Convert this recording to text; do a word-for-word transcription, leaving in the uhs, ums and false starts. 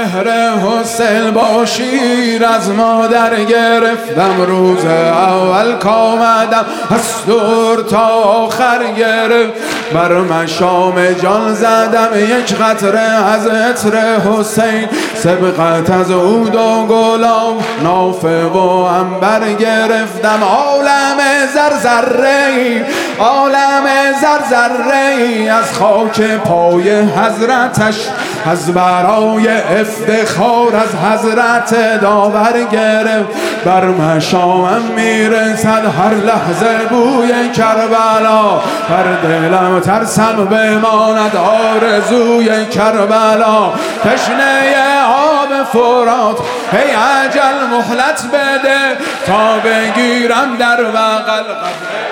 مهر حسین با شیر از مادر گرفتم، روز اول کامدم از دور تا آخر گرفت، بر مشام جان زدم یک قطره از عطر حسین، سبقت از عود و گلاب نافه و عنبر گرفتم، عالم زرزره عالم زرزره از خاک پای حضرتش، از برای افتخار از حضرت داور گرفت، بر مشامم میرسد هر لحظه بوی کربلا، بر دلم ترسم بماند آرزوی کربلا، تشنه آب فرات ای اجل مهلت بده تا بگیرم در بغل قبر